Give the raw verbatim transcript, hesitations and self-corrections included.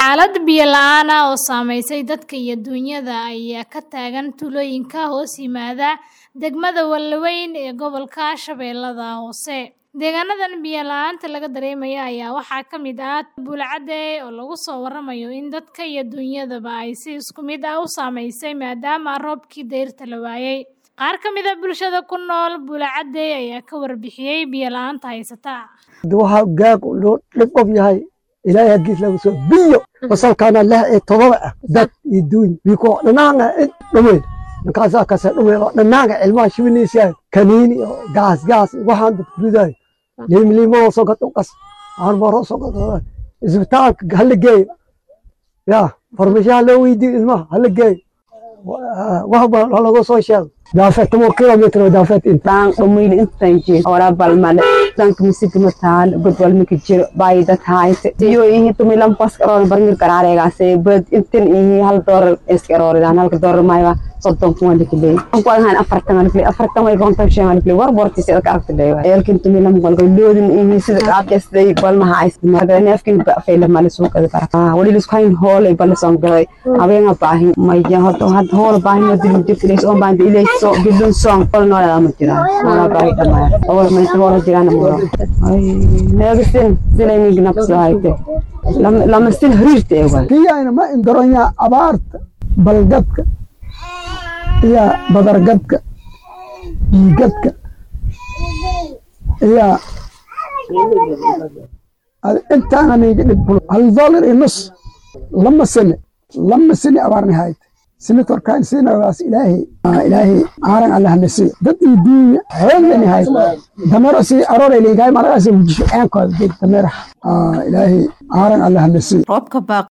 Xaalad biyo la'aan ah oo saameysay dadka iyo dunyada ayaa ka taagan tuulooyinka hoos yimaada degmada Wallaweyn ee gobolka Shabeellaha Hoose. Deegaanadan biyo la'aanta laga dareemayo ayaa waxaa ka mid ah Buulacade oo lagu soo waramayo in dadka iyo dunyadaba ay si isku mid ah u saameysay maadaama roobkii dayrta la waayay. Qaar ka mid ah bulshada ku nool Buulacade ayaa ka warbixiyay biyo la'aanta haysata. Waxa gaag loo dhib yahay ilaahay hagiis lagu soo biyo wasalkana leh ee todoba dad iyo duun biko dhanaanga dhamay kaasa kaasa dhamay dhanaanga ilmaha shibinaysa kaniini gaas gaas waxaan dad kuriday leem leemo soo gato qas aan baro soo gato isbitaalka hal geey ya farmashiya loo weydiin ilmaha hal geey waxa baa lagu soo sheegay daafad toban kilomitir daafad intaan dhamay intaan jeed ora balmale tank misig mataan godwal mika jiro baayida taayse iyo in tumilan pas karoon barngir qaraareegaasay bad intan in hal doolar iskarooridan halka doolar mayba soddon kun dikilay aan ku ahaan afartan dikilay afartan way goonta sheegan dikilay war borti sida ka agtay eelkin tumilan qolka loodin in sida qaabkastay balmaha ay isticmaalaan neefkin ba feela mal suuqada baraka wali lisku hayn hoolay bal soo galay abeena baahin may jahato had hool baahin wadin dikilay oo baan ilay soo bidon soo qol noolada ma jiraan wala baahi dhamaa oo ma soo jiraan ay neefsin silay nabso hayte lama lama sin hiriirtay kiyayna ma indoronya abaarta balgadka يا بدر قدك قدك يا انت انا نقول الدولار النص لما سنه لما سنه ابار نهايه سنه تركان سنه راس الهي آه الهي عارن الله نسي دد الدنيا هل نهايه دمرسي ارور اللي جاي مراسي وجش انكو دمر اه الهي عارن الله نسي